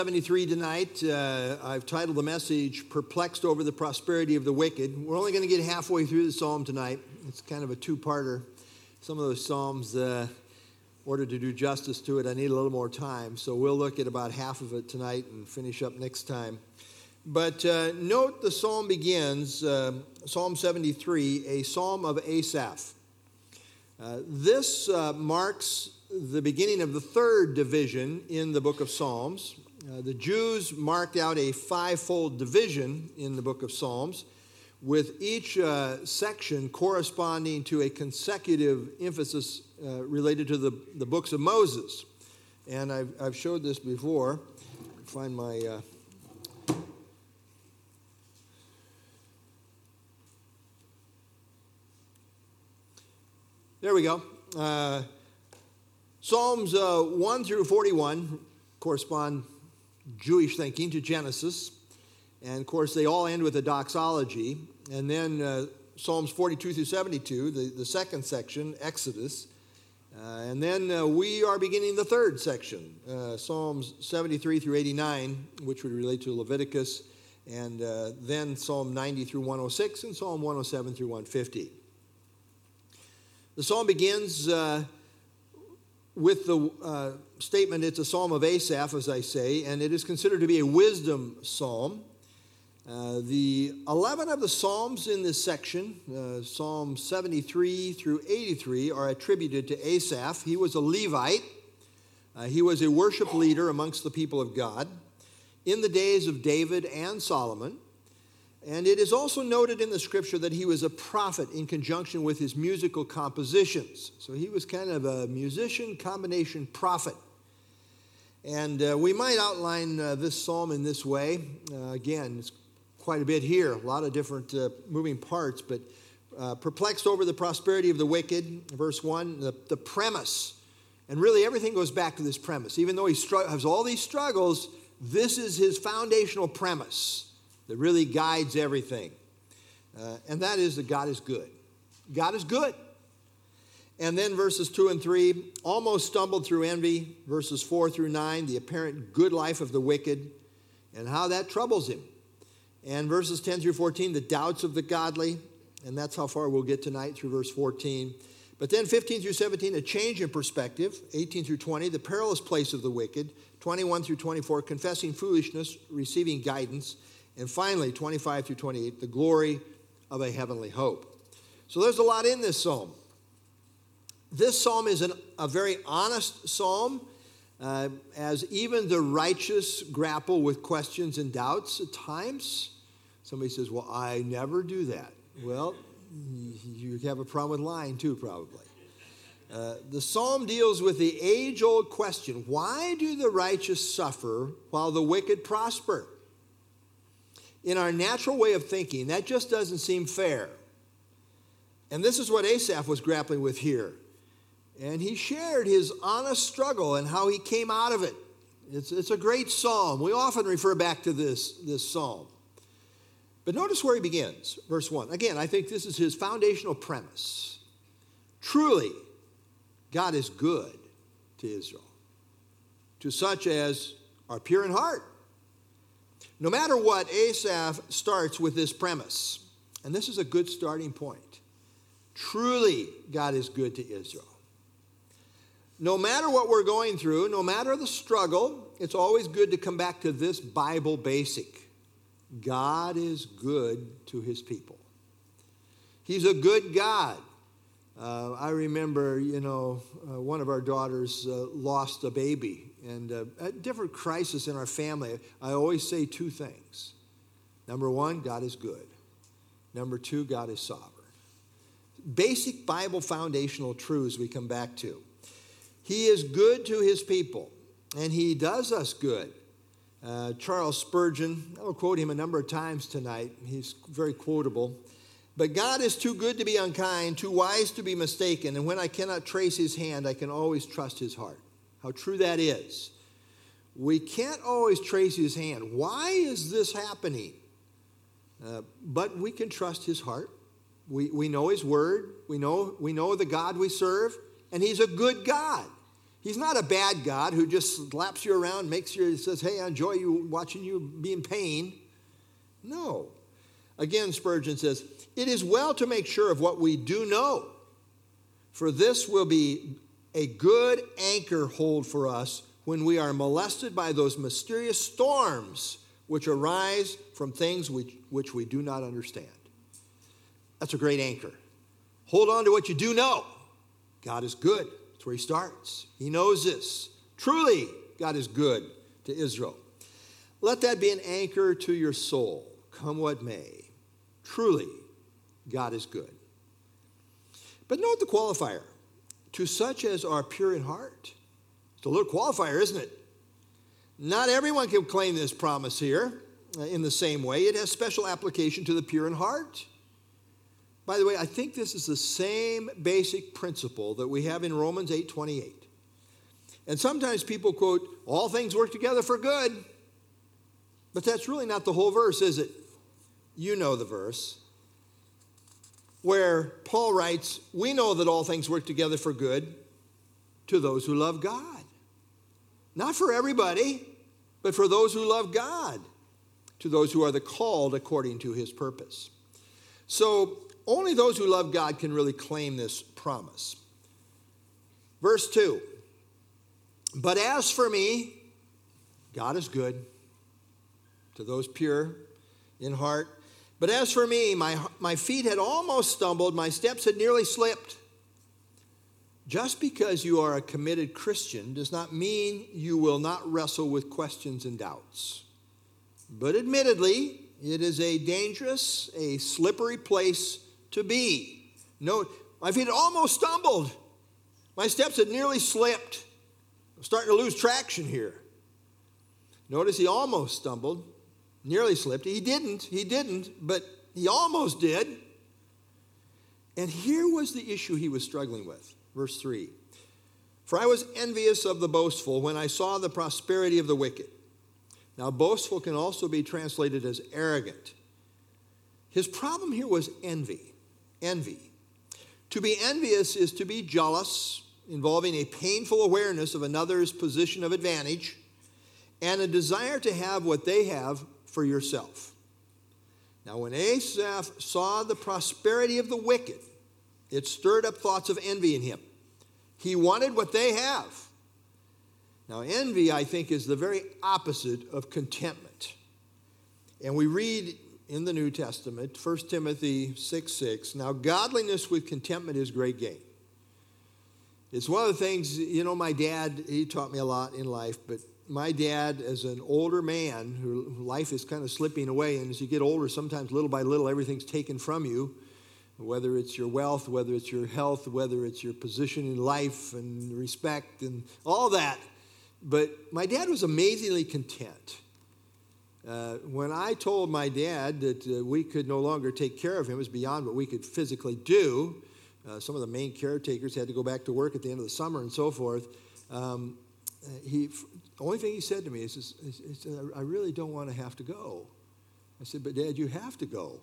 73 tonight. I've titled the message, Perplexed Over the Prosperity of the Wicked. We're only going to get halfway through the psalm tonight. It's kind of a two-parter. Some of those psalms, in order to do justice to it, I need a little more time. So we'll look at about half of it tonight and finish up next time. But note the psalm begins, Psalm 73, a psalm of Asaph. This marks the beginning of the third division in the book of Psalms. The Jews marked out a five-fold division in the book of Psalms, with each section corresponding to a consecutive emphasis related to the books of Moses. And I've showed this before. Find my... There we go. Psalms 1 through 41 correspond Jewish thinking to Genesis. And, of course, they all end with a doxology. And then Psalms 42 through 72, the second section, Exodus. And then we are beginning the third section, Psalms 73 through 89, which would relate to Leviticus. And then Psalm 90 through 106 and Psalm 107 through 150. The psalm begins with the statement, it's a psalm of Asaph, as I say, and it is considered to be a wisdom psalm. The 11 of the psalms in this section, Psalms 73 through 83, are attributed to Asaph. He was a Levite. He was a worship leader amongst the people of God in the days of David and Solomon. And it is also noted in the scripture that he was a prophet in conjunction with his musical compositions. So he was kind of a musician combination prophet. And we might outline this psalm in this way. Again, it's quite a bit here, a lot of different moving parts, but perplexed over the prosperity of the wicked, verse 1, the premise. And really everything goes back to this premise. Even though he has all these struggles, this is his foundational premise that really guides everything. And that is that God is good. God is good. And then verses 2 and 3, almost stumbled through envy. Verses 4 through 9, the apparent good life of the wicked and how that troubles him. And verses 10 through 14, the doubts of the godly. And that's how far we'll get tonight through verse 14. But then 15 through 17, a change in perspective. 18 through 20, the perilous place of the wicked. 21 through 24, confessing foolishness, receiving guidance. And finally, 25 through 28, the glory of a heavenly hope. So there's a lot in this psalm. This psalm is a very honest psalm, as even the righteous grapple with questions and doubts at times. Somebody says, well, I never do that. Well, you have a problem with lying too, probably. The psalm deals with the age-old question, why do the righteous suffer while the wicked prosper? In our natural way of thinking, that just doesn't seem fair. And this is what Asaph was grappling with here. And he shared his honest struggle and how he came out of it. It's a great psalm. We often refer back to this psalm. But notice where he begins, verse 1. Again, I think this is his foundational premise. Truly, God is good to Israel, to such as are pure in heart. No matter what, Asaph starts with this premise. And this is a good starting point. Truly, God is good to Israel. No matter what we're going through, no matter the struggle, it's always good to come back to this Bible basic. God is good to his people. He's a good God. I remember, one of our daughters lost a baby. And a different crisis in our family, I always say two things. Number one, God is good. Number two, God is sovereign. Basic Bible foundational truths we come back to. He is good to his people, and he does us good. Charles Spurgeon, I'll quote him a number of times tonight. He's very quotable. But God is too good to be unkind, too wise to be mistaken, and when I cannot trace his hand, I can always trust his heart. How true that is. We can't always trace his hand. Why is this happening? But we can trust his heart. We know his word. We know the God we serve, and he's a good God. He's not a bad God who just slaps you around, makes you, says, hey, I enjoy you watching you be in pain. No. Again, Spurgeon says, it is well to make sure of what we do know, for this will be a good anchor hold for us when we are molested by those mysterious storms which arise from things which we do not understand. That's a great anchor. Hold on to what you do know. God is good. That's where he starts. He knows this. Truly, God is good to Israel. Let that be an anchor to your soul, come what may. Truly, God is good. But note the qualifier. To such as are pure in heart. It's a little qualifier, isn't it? Not everyone can claim this promise here in the same way. It has special application to the pure in heart. By the way, I think this is the same basic principle that we have in Romans 8:28. And sometimes people quote, all things work together for good. But that's really not the whole verse, is it? You know the verse. Where Paul writes, we know that all things work together for good to those who love God. Not for everybody, but for those who love God, to those who are the called according to his purpose. So only those who love God can really claim this promise. Verse 2, but as for me, God is good to those pure in heart. But as for me, my feet had almost stumbled, my steps had nearly slipped. Just because you are a committed Christian does not mean you will not wrestle with questions and doubts. But admittedly, it is a dangerous, a slippery place to be. Note, my feet had almost stumbled. My steps had nearly slipped. I'm starting to lose traction here. Notice he almost stumbled, nearly slipped. He didn't, but he almost did. And here was the issue he was struggling with. Verse 3. For I was envious of the boastful when I saw the prosperity of the wicked. Now, boastful can also be translated as arrogant. His problem here was envy. Envy. To be envious is to be jealous, involving a painful awareness of another's position of advantage and a desire to have what they have for yourself. Now, when Asaph saw the prosperity of the wicked, it stirred up thoughts of envy in him. He wanted what they have. Now, envy, I think, is the very opposite of contentment. And we read in the New Testament, 1 Timothy 6:6, now godliness with contentment is great gain. It's one of the things, my dad, he taught me a lot in life, but my dad, as an older man, who life is kind of slipping away, and as you get older, sometimes little by little, everything's taken from you, whether it's your wealth, whether it's your health, whether it's your position in life and respect and all that. But my dad was amazingly content. When I told my dad that we could no longer take care of him, it was beyond what we could physically do. Some of the main caretakers had to go back to work at the end of the summer and so forth. The only thing he said to me is, I really don't want to have to go. I said, but Dad, you have to go.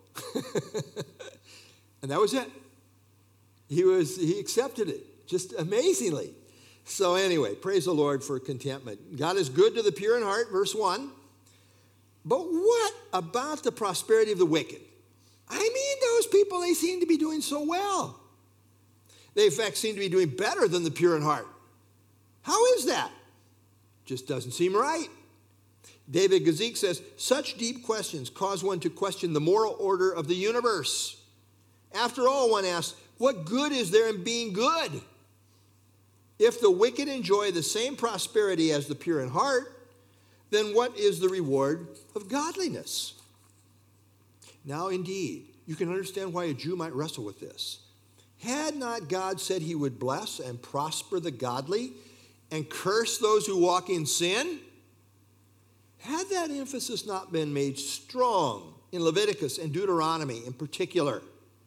And that was it. He accepted it, just amazingly. So anyway, praise the Lord for contentment. God is good to the pure in heart, verse 1. But what about the prosperity of the wicked? I mean, those people, they seem to be doing so well. They, in fact, seem to be doing better than the pure in heart. How is that? Just doesn't seem right. David Gazik says, such deep questions cause one to question the moral order of the universe. After all, one asks, what good is there in being good? If the wicked enjoy the same prosperity as the pure in heart, then what is the reward of godliness? Now, indeed, you can understand why a Jew might wrestle with this. Had not God said he would bless and prosper the godly and curse those who walk in sin? Had that emphasis not been made strong in Leviticus and Deuteronomy in particular?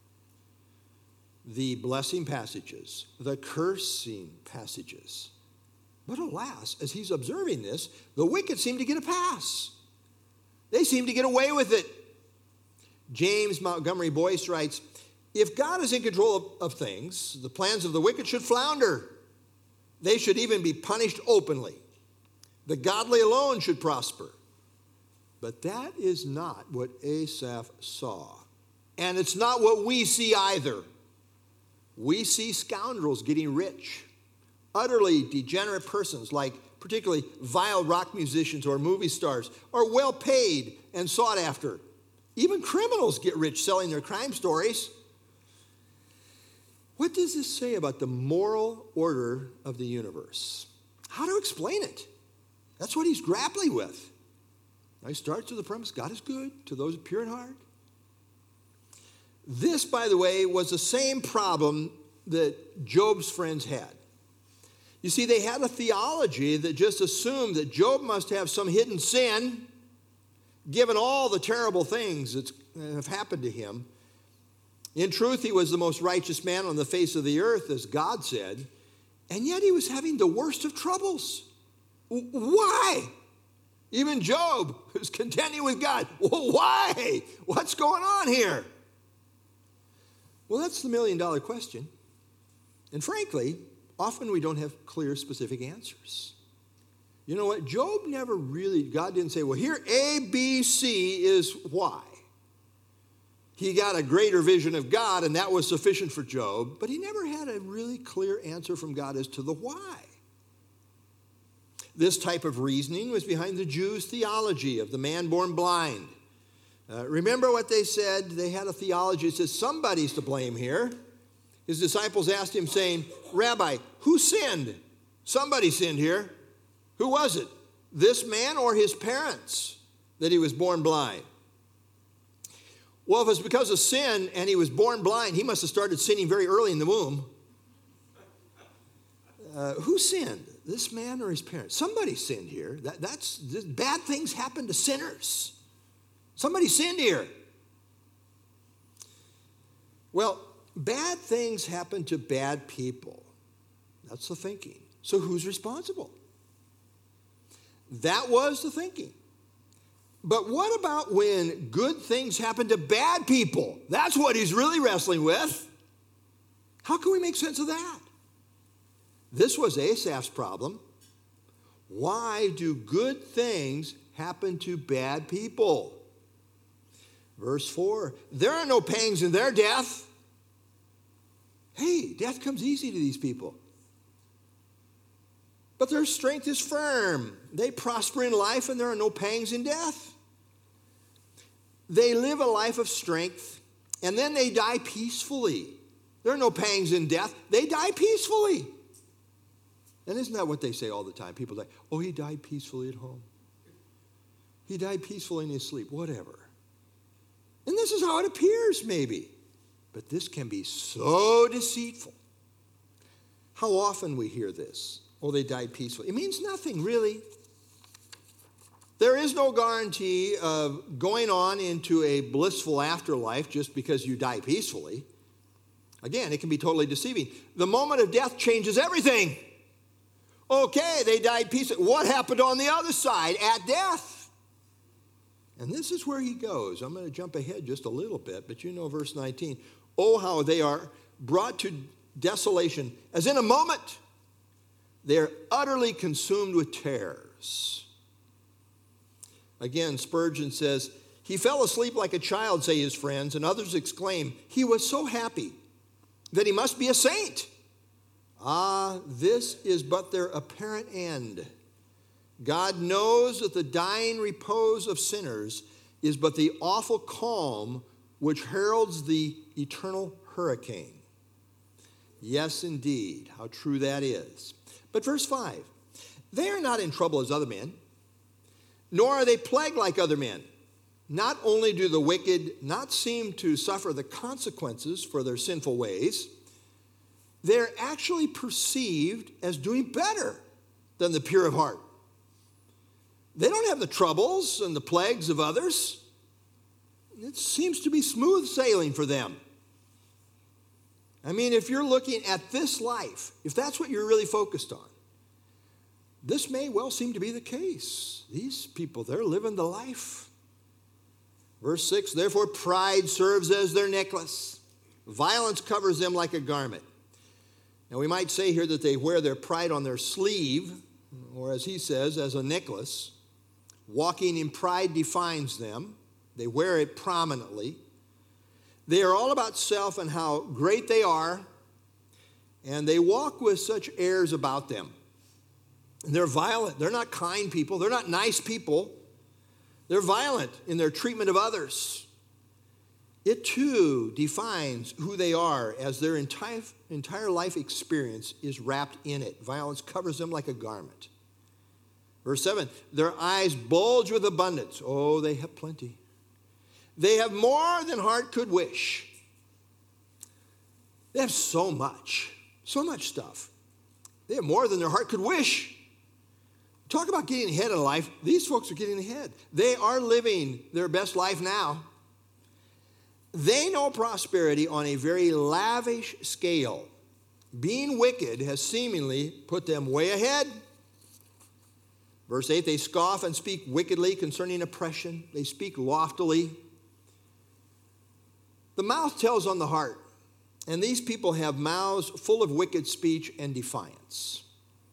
The blessing passages, the cursing passages. But alas, as he's observing this, the wicked seem to get a pass. They seem to get away with it. James Montgomery Boyce writes, if God is in control of things, the plans of the wicked should flounder. They should even be punished openly. The godly alone should prosper. But that is not what Asaph saw. And it's not what we see either. We see scoundrels getting rich, utterly degenerate persons like particularly vile rock musicians or movie stars are well paid and sought after. Even criminals get rich selling their crime stories. What does this say about the moral order of the universe? How to explain it? That's what he's grappling with. Now he starts with the premise, God is good to those pure in heart. This, by the way, was the same problem that Job's friends had. You see, they had a theology that just assumed that Job must have some hidden sin, given all the terrible things that have happened to him. In truth, he was the most righteous man on the face of the earth, as God said, and yet he was having the worst of troubles. Why? Even Job was contending with God. Well, why? What's going on here? Well, that's the million-dollar question. And frankly, often we don't have clear, specific answers. You know what? Job never really, God didn't say, well, here A, B, C is why. He got a greater vision of God, and that was sufficient for Job, but he never had a really clear answer from God as to the why. This type of reasoning was behind the Jews' theology of the man born blind. Remember what they said? They had a theology that says somebody's to blame here. His disciples asked him, saying, Rabbi, who sinned? Somebody sinned here. Who was it? This man or his parents that he was born blind? Well, if it's because of sin and he was born blind, he must have started sinning very early in the womb. Who sinned? This man or his parents? Somebody sinned here. Bad things happen to sinners. Somebody sinned here. Well, bad things happen to bad people. That's the thinking. So who's responsible? That was the thinking. But what about when good things happen to bad people? That's what he's really wrestling with. How can we make sense of that? This was Asaph's problem. Why do good things happen to bad people? Verse 4, there are no pangs in their death. Hey, death comes easy to these people. But their strength is firm. They prosper in life and there are no pangs in death. They live a life of strength and then they die peacefully. There are no pangs in death. They die peacefully. And isn't that what they say all the time? People say, oh, he died peacefully at home. He died peacefully in his sleep, whatever. And this is how it appears, maybe. But this can be so deceitful. How often we hear this. Oh, they died peacefully. It means nothing, really. There is no guarantee of going on into a blissful afterlife just because you die peacefully. Again, it can be totally deceiving. The moment of death changes everything. Okay, they died peacefully. What happened on the other side at death? And this is where he goes. I'm going to jump ahead just a little bit, but you know verse 19. Oh, how they are brought to desolation, as in a moment. They're utterly consumed with terrors. Again, Spurgeon says, he fell asleep like a child, say his friends, and others exclaim, he was so happy that he must be a saint. Ah, this is but their apparent end. God knows that the dying repose of sinners is but the awful calm which heralds the eternal hurricane. Yes, indeed, how true that is. But verse 5, they are not in trouble as other men, nor are they plagued like other men. Not only do the wicked not seem to suffer the consequences for their sinful ways, they're actually perceived as doing better than the pure of heart. They don't have the troubles and the plagues of others. It seems to be smooth sailing for them. I mean, if you're looking at this life, if that's what you're really focused on, this may well seem to be the case. These people, they're living the life. Verse 6, therefore pride serves as their necklace. Violence covers them like a garment. Now we might say here that they wear their pride on their sleeve, or as he says, as a necklace. Walking in pride defines them. They wear it prominently. They are all about self and how great they are, and they walk with such airs about them. And they're violent. They're not kind people. They're not nice people. They're violent in their treatment of others. It too defines who they are, as their entire life experience is wrapped in it. Violence covers them like a garment. Verse 7, their eyes bulge with abundance. Oh, they have plenty. They have more than heart could wish. They have so much stuff. They have more than their heart could wish. Talk about getting ahead in life. These folks are getting ahead. They are living their best life now. They know prosperity on a very lavish scale. Being wicked has seemingly put them way ahead. Verse 8, they scoff and speak wickedly concerning oppression. They speak loftily. The mouth tells on the heart, and these people have mouths full of wicked speech and defiance.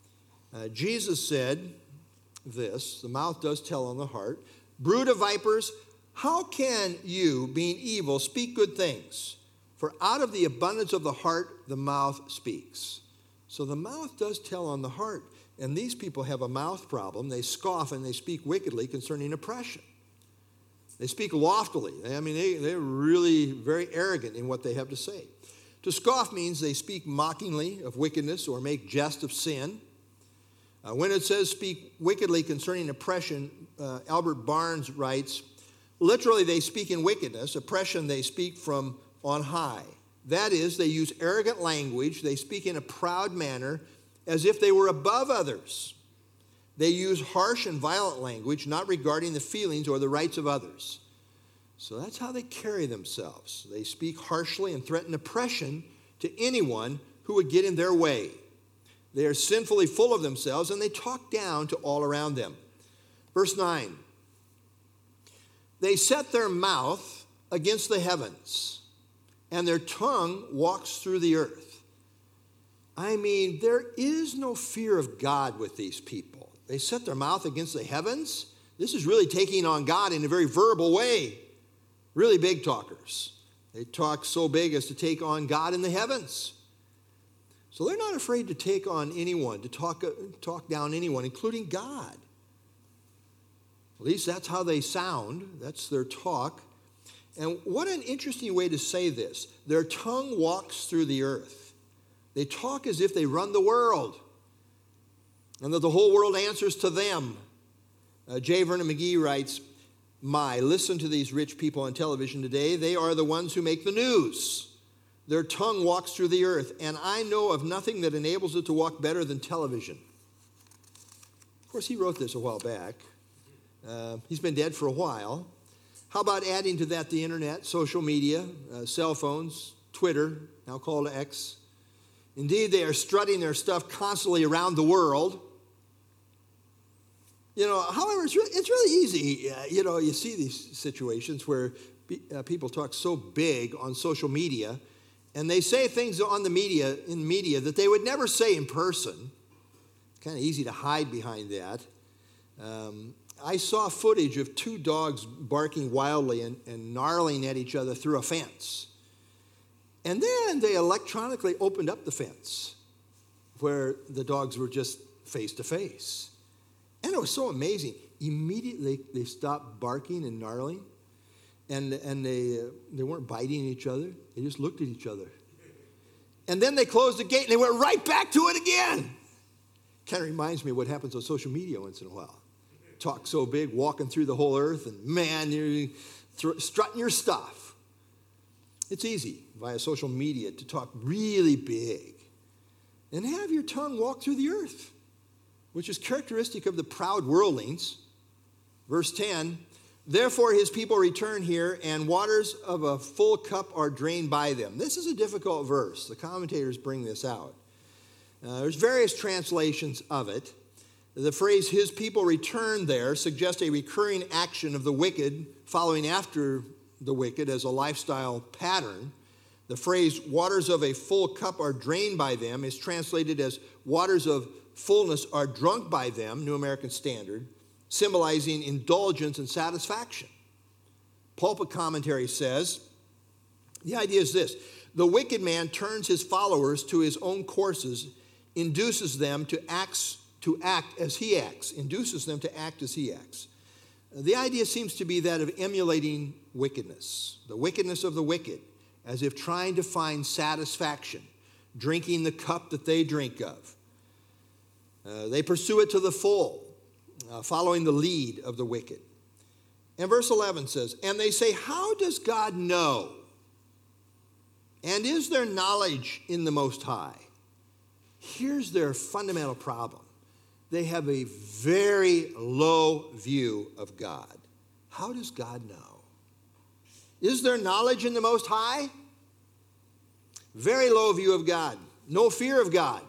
Jesus said this, the mouth does tell on the heart. Brood of vipers, how can you, being evil, speak good things? For out of the abundance of the heart, the mouth speaks. So the mouth does tell on the heart. And these people have a mouth problem. They scoff and they speak wickedly concerning oppression. They speak loftily. I mean, they're really very arrogant in what they have to say. To scoff means they speak mockingly of wickedness or make jest of sin. When it says speak wickedly concerning oppression, Albert Barnes writes, literally they speak in wickedness. Oppression they speak from on high. That is, they use arrogant language. They speak in a proud manner, as if they were above others. They use harsh and violent language, not regarding the feelings or the rights of others. So that's how they carry themselves. They speak harshly and threaten oppression to anyone who would get in their way. They are sinfully full of themselves, and they talk down to all around them. Verse 9, they set their mouth against the heavens, and their tongue walks through the earth. I mean, there is no fear of God with these people. They set their mouth against the heavens. This is really taking on God in a very verbal way. Really big talkers. They talk so big as to take on God in the heavens. So they're not afraid to take on anyone, to talk down anyone, including God. At least that's how they sound. That's their talk. And what an interesting way to say this. Their tongue walks through the earth. They talk as if they run the world and that the whole world answers to them. J. Vernon McGee writes, listen to these rich people on television today. They are the ones who make the news. Their tongue walks through the earth, and I know of nothing that enables it to walk better than television. Of course, he wrote this a while back. He's been dead for a while. How about adding to that the internet, social media, cell phones, Twitter, now called X? Indeed, they are strutting their stuff constantly around the world. However, it's really easy. You see these situations where people talk so big on social media, and they say things in media that they would never say in person. It's kind of easy to hide behind that. I saw footage of two dogs barking wildly and gnarling at each other through a fence. And then they electronically opened up the fence where the dogs were just face to face. And it was so amazing. Immediately they stopped barking and gnarling, and they weren't biting each other. They just looked at each other. And then they closed the gate and they went right back to it again. Kind of reminds me of what happens on social media once in a while. Talk so big, walking through the whole earth, and man, you're strutting your stuff. It's easy via social media to talk really big and have your tongue walk through the earth, which is characteristic of the proud worldlings. Verse 10, therefore his people return here, and waters of a full cup are drained by them. This is a difficult verse. The commentators bring this out. There's various translations of it. The phrase, his people return there, suggests a recurring action of the wicked following after the wicked as a lifestyle pattern. The phrase waters of a full cup are drained by them is translated as waters of fullness are drunk by them, New American Standard, symbolizing indulgence and satisfaction. Pulpit commentary says, the idea is this: the wicked man turns his followers to his own courses, induces them to act as he acts, induces them to act as he acts. The idea seems to be that of emulating wickedness, the wickedness of the wicked, as if trying to find satisfaction, drinking the cup that they drink of. They pursue it to the full, following the lead of the wicked. And verse 11 says, and they say, how does God know? And is there knowledge in the Most High? Here's their fundamental problem. They have a very low view of God. How does God know? Is there knowledge in the Most High? Very low view of God. No fear of God.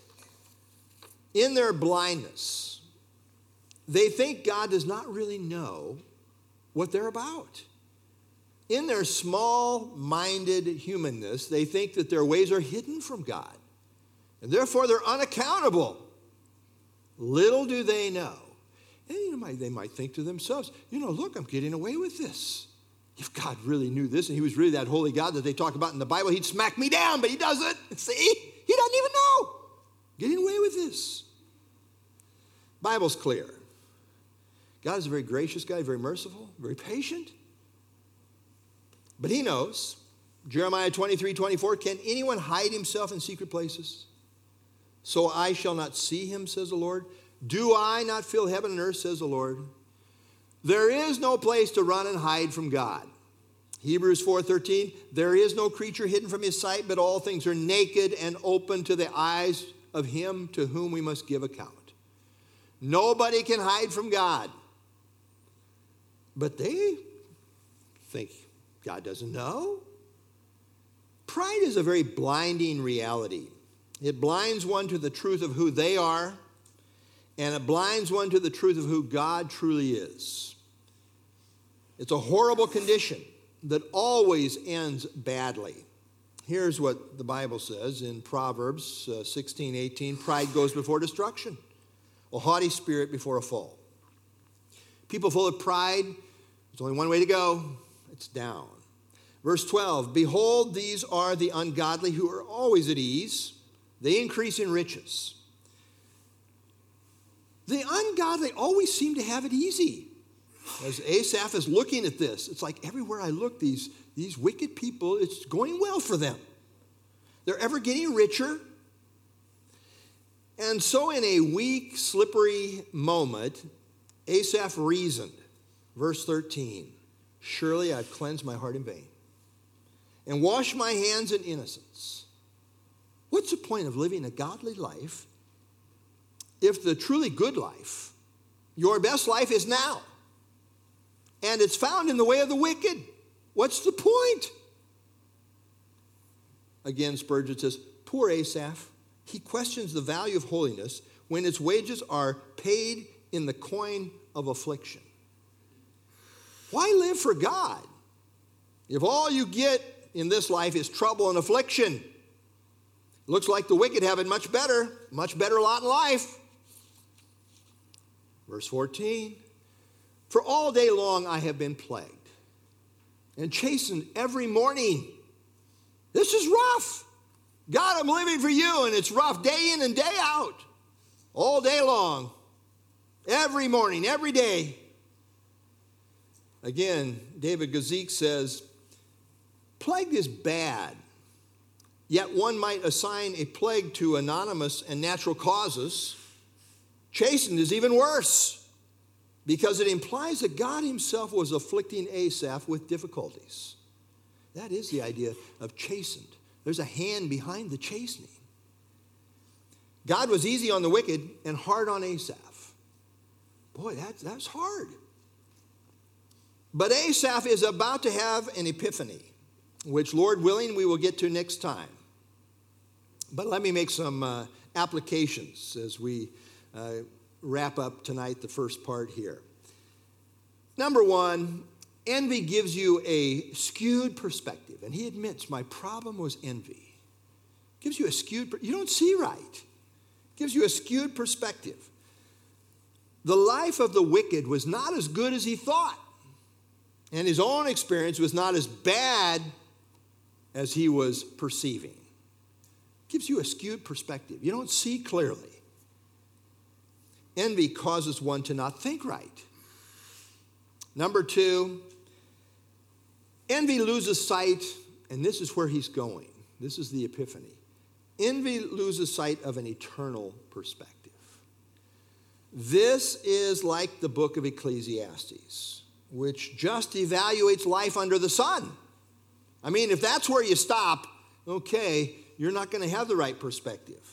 In their blindness, they think God does not really know what they're about. In their small-minded humanness, they think that their ways are hidden from God, and therefore they're unaccountable. Little do they know. And they might think to themselves, look, I'm getting away with this. If God really knew this and he was really that holy God that they talk about in the Bible, he'd smack me down, but he doesn't. See? He doesn't even know. Getting away with this. Bible's clear. God is a very gracious guy, very merciful, very patient. But he knows. Jeremiah 23:24, can anyone hide himself in secret places? So I shall not see him, says the Lord. Do I not fill heaven and earth, says the Lord? There is no place to run and hide from God. Hebrews 4:13, there is no creature hidden from his sight, but all things are naked and open to the eyes of him to whom we must give account. Nobody can hide from God. But they think God doesn't know. Pride is a very blinding reality. It blinds one to the truth of who they are, and it blinds one to the truth of who God truly is. It's a horrible condition that always ends badly. Here's what the Bible says in Proverbs 16:18, pride goes before destruction, a haughty spirit before a fall. People full of pride, there's only one way to go, it's down. Verse 12, behold, these are the ungodly who are always at ease. They increase in riches. The ungodly always seem to have it easy. As Asaph is looking at this, it's like everywhere I look, these wicked people, it's going well for them. They're ever getting richer. And so in a weak, slippery moment, Asaph reasoned. Verse 13, surely I've cleansed my heart in vain and washed my hands in innocence. What's the point of living a godly life if the truly good life, your best life, is now? And it's found in the way of the wicked. What's the point? Again, Spurgeon says, poor Asaph, he questions the value of holiness when its wages are paid in the coin of affliction. Why live for God if all you get in this life is trouble and affliction? Looks like the wicked have it much better lot in life. Verse 14, for all day long I have been plagued and chastened every morning. This is rough. God, I'm living for you, and it's rough day in and day out. All day long. Every morning, every day. Again, David Guzik says, plague is bad. Yet one might assign a plague to anonymous and natural causes. Chastened is even worse, because it implies that God himself was afflicting Asaph with difficulties. That is the idea of chastened. There's a hand behind the chastening. God was easy on the wicked and hard on Asaph. Boy, that's hard. But Asaph is about to have an epiphany, which, Lord willing, we will get to next time. But let me make some applications as we wrap up tonight, the first part here. Number one, Envy gives you a skewed perspective. And he admits, my problem was envy. Gives you a skewed, you don't see right. Gives you a skewed perspective. The life of the wicked was not as good as he thought. And his own experience was not as bad as he was perceiving. Gives you a skewed perspective. You don't see clearly. Envy causes one to not think right. Number two, envy loses sight, and this is where he's going. This is the epiphany. Envy loses sight of an eternal perspective. This is like the book of Ecclesiastes, which just evaluates life under the sun. I mean, if that's where you stop, okay, you're not going to have the right perspective.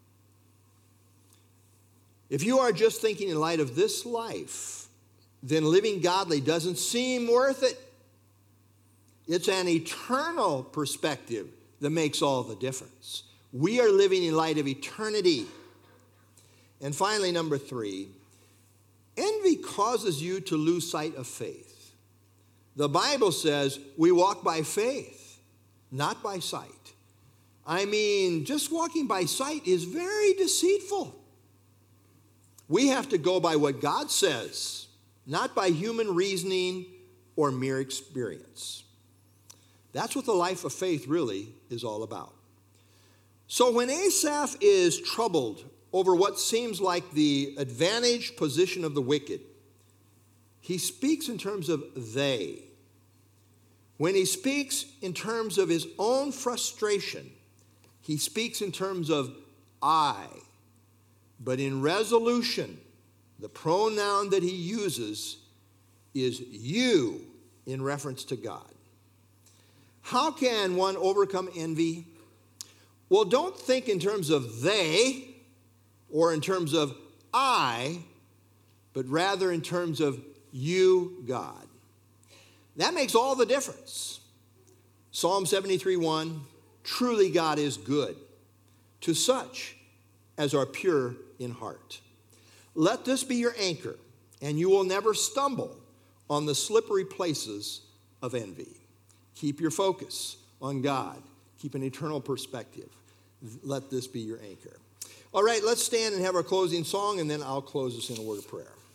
If you are just thinking in light of this life, then living godly doesn't seem worth it. It's an eternal perspective that makes all the difference. We are living in light of eternity. And finally, number three, envy causes you to lose sight of faith. The Bible says we walk by faith, not by sight. I mean, just walking by sight is very deceitful. We have to go by what God says, not by human reasoning or mere experience. That's what the life of faith really is all about. So when Asaph is troubled over what seems like the advantaged position of the wicked, he speaks in terms of they. When he speaks in terms of his own frustration, he speaks in terms of I. But in resolution, the pronoun that he uses is you in reference to God. How can one overcome envy? Well, don't think in terms of they or in terms of I, but rather in terms of you, God. That makes all the difference. Psalm 73:1, truly God is good to such as are pure in heart. Let this be your anchor, and you will never stumble on the slippery places of envy. Keep your focus on God. Keep an eternal perspective. Let this be your anchor. All right, let's stand and have our closing song, and then I'll close us in a word of prayer.